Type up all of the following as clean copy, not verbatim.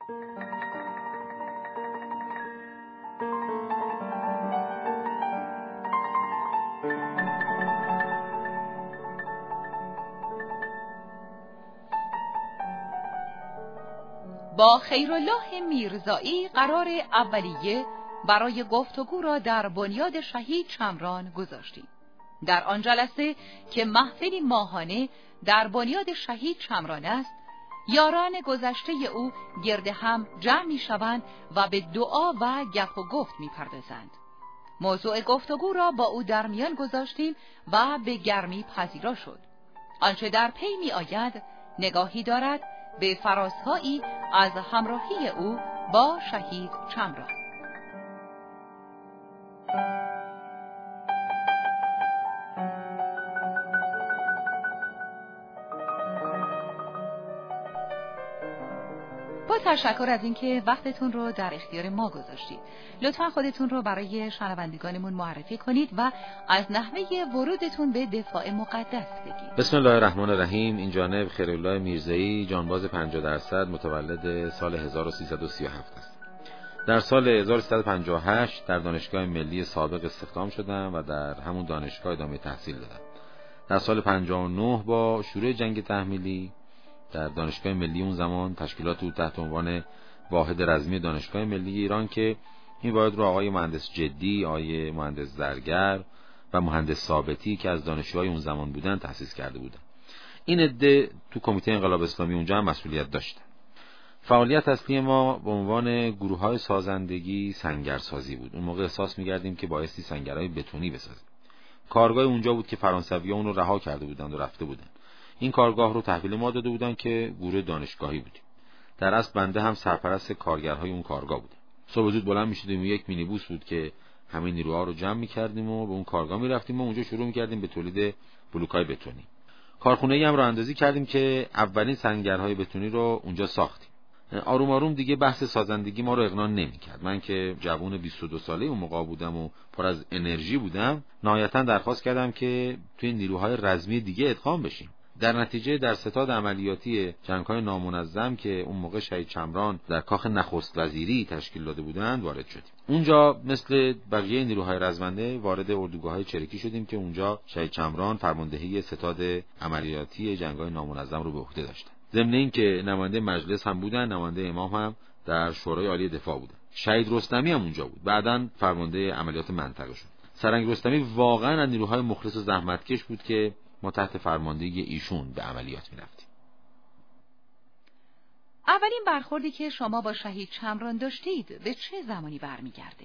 با خیرالله میرزایی قرار اولیه برای گفتگو را در بنیاد شهید شمران گذاشتیم. در آن جلسه که محفلی ماهانه در بنیاد شهید شمران است، یاران گذشته او گرد هم جمع می‌شوند و به دعا و گپ و گفت می‌پردازند. موضوع گفتگو را با او در میان گذاشتیم و به گرمی پذیرا شد. آنچه در پی می‌آید نگاهی دارد به فرازهایی از همراهی او با شهید شمران. با تشکر از اینکه وقتتون رو در اختیار ما گذاشتید. لطفا خودتون رو برای شنوندگانمون معرفی کنید و از نحوه ورودتون به دفاع مقدس بگید. بسم الله الرحمن الرحیم. این جانب خیرالله میرزایی، جانباز 50% متولد سال 1337 است. در سال 1358 در دانشگاه ملی سابق استخدام شدم و در همون دانشگاه ادامه تحصیل دادم. در سال 59 با شروع جنگ تحمیلی در دانشگاه ملی اون زمان تشکیلات او تحت عنوان واحد رزمی دانشگاه ملی ایران که این واحد رو آقای مهندس جدی، آقای مهندس زرگر و مهندس ثابتی که از دانشجوهای اون زمان بودن تأسیس کرده بودن. این عده تو کمیته انقلاب اسلامی اونجا هم مسئولیت داشتن. فعالیت اصلی ما به عنوان گروه‌های سازندگی سنگرسازی بود. اون موقع احساس می‌کردیم که بایستی سنگرهای بتونی بسازیم. کارگاه اونجا بود که فرانسوی‌ها اون رو رها کرده بودند و رفته بودند. این کارگاه رو تحویل ما داده بودن که گروه دانشگاهی بودیم. در اصل بنده هم سرپرست کارگرهای اون کارگاه بودم. صبح زود بلند می‌شدیم و یک مینیبوس بود که همه نیروها رو جمع می‌کردیم و به اون کارگاه می‌رفتیم و اونجا شروع می‌کردیم به تولید بلوک‌های بتونی. کارخونه‌ای هم راه‌اندازی کردیم که اولین سنگرهای بتونی رو اونجا ساختیم. آروم آروم دیگه بحث سازندگی ما رو اقناع نمی‌کرد. من که جوون 22 ساله اون موقع بودم و پر از انرژی بودم، نهایتاً درخواست کردم که توی نیروهای رزمی دیگه ادغام بشیم. در نتیجه در ستاد عملیاتی جنگ‌های نامنظم که اون موقع شهید شمران در کاخ نخست وزیری تشکیل داده بودند وارد شدیم. اونجا مثل بقیه نیروهای رزمنده وارد اردوگاه‌های چریکی شدیم که اونجا شهید شمران فرماندهی ستاد عملیاتی جنگ‌های نامنظم رو به عهده داشتن. ضمن اینکه نماینده مجلس هم بودن، نماینده امام هم در شورای عالی دفاع بودن. شهید رستمی هم اونجا بود. بعداً فرمانده عملیات منطقه شد. سرنگ رستمی واقعاً از نیروهای مخلص و زحمتکش بود که ما تحت فرماندهی ایشون به عملیات می‌رفتیم. اولین برخوردی که شما با شهید شمران داشتید به چه زمانی برمیگرده؟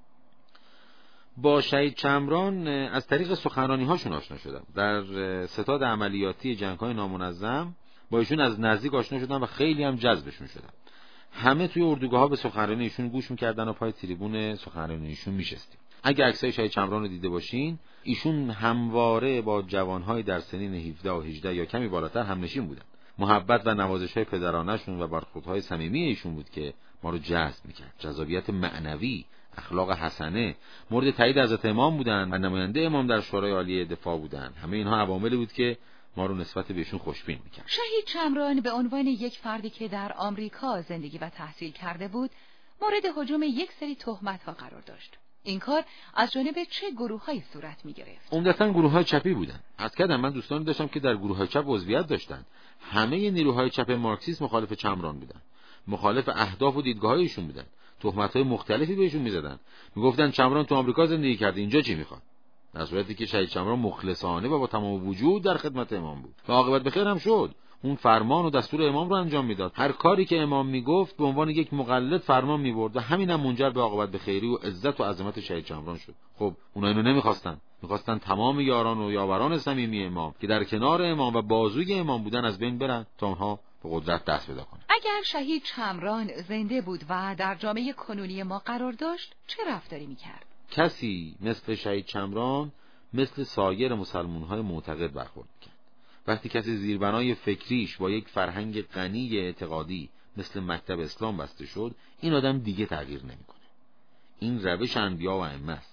با شهید شمران از طریق سخنرانی‌هاشون آشنا شدم. در ستاد عملیاتی جنگ‌های نامنظم با ایشون از نزدیک آشنا شدم و خیلی هم جذبشون شدم. همه توی اردوگاه‌ها به سخنرانی ایشون گوش می‌کردن و پای تریبون سخنرانی ایشون می‌شستیم. اگه عکسای شهید شمران رو دیده باشین، ایشون همواره با جوان‌های در سنین 17 و 18 یا کمی بالاتر همنشین بودن. محبت و نوازش‌های پدرانه‌شون و برخوردهای صمیمی ایشون بود که ما رو جذب می‌کرد. جذابیت معنوی، اخلاق حسنه، مورد تایید حضرت امام بودن و نماینده امام در شورای عالی دفاع بودن. همه اینها عواملی بود که ما رو نسبت بهشون خوشبین می‌کرد. شهید شمران به عنوان یک فردی که در آمریکا زندگی و تحصیل کرده بود، مورد هجوم یک سری تهمت‌ها قرار داشت. این کار از جانب چه گروه‌هایی صورت می‌گرفت؟ عمدتاً گروه‌های چپی بودن. عرض کردم من دوستانی داشتم که در گروه‌های چپ عضویت داشتن. همه نیروهای چپ مارکسیسم مخالف چمران بودن. مخالف اهداف و دیدگاه‌هایشون بودن. تهمت‌های مختلفی بهشون می‌زدن. میگفتن چمران تو آمریکا زندگی کرده، اینجا چی می‌خواد؟ در صورتی که شهید شمران مخلصانه و با تمام وجود در خدمت امام بود. و عاقبت به خیر هم شد. اون فرمان و دستور امام رو انجام میداد. هر کاری که امام میگفت به عنوان یک مقلد فرمان میبرد و همینم منجر به عاقبت به خیری و عزت و عظمت شهید شمران شد. خب اونا اینو نمیخواستن. میخواستن تمام یاران و یاوران صمیمی امام که در کنار امام و بازوی امام بودن از بین برن تا اونها به قدرت دست پیدا کنن. اگر شهید شمران زنده بود و در جامعه کنونی ما قرار داشت، چه رفتاری میکرد؟ کسی مثل شهید شمران مثل سایر مسلمان‌های معتقد برخورد می‌کرد. وقتی کسی زیربنای فکریش با یک فرهنگ غنی اعتقادی مثل مکتب اسلام بسته شد، این آدم دیگه تغییر نمی‌کنه. این روش انبیا و ائمه است.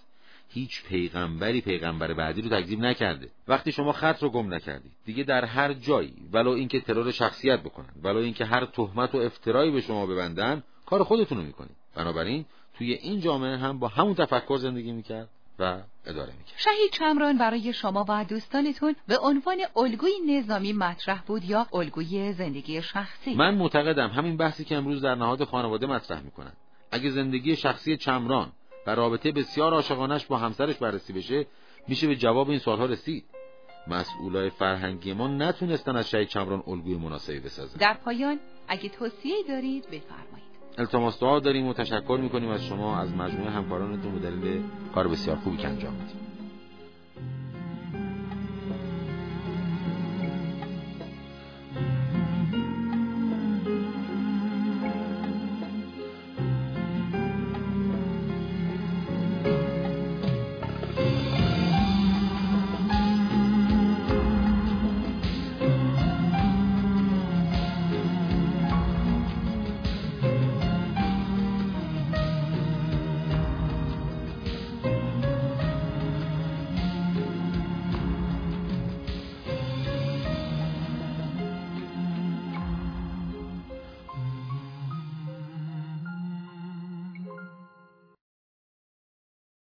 هیچ پیغمبری پیغمبر بعدی رو تکذیب نکرده. وقتی شما خط رو گم نکردید، دیگه در هر جایی، ولو اینکه ترور شخصیت بکنن، ولو اینکه هر تهمت و افترایی به شما ببندن، کار خودتون رو میکنید. بنابراین توی این جامعه هم با همون تفکر زندگی میکرد و اداره میکرد. شهید چمران برای شما و دوستانتون به عنوان الگوی نظامی مطرح بود یا الگوی زندگی شخصی؟ من معتقدم همین بحثی که امروز در نهاد خانواده مطرح میکنن، اگه زندگی شخصی چمران و رابطه بسیار عاشقانش با همسرش بررسی بشه، میشه به جواب این سوالها رسید. مسئولای فرهنگی ما نتونستن از شهید چمران الگوی مناسبی بسازن. در پایان اگه توصیه‌ای دارید بفرمایید. التماس دعا داریم و تشکر میکنیم از شما، از مجموعه همکارانتون به دلیل کار بسیار خوبی که انجام میدید.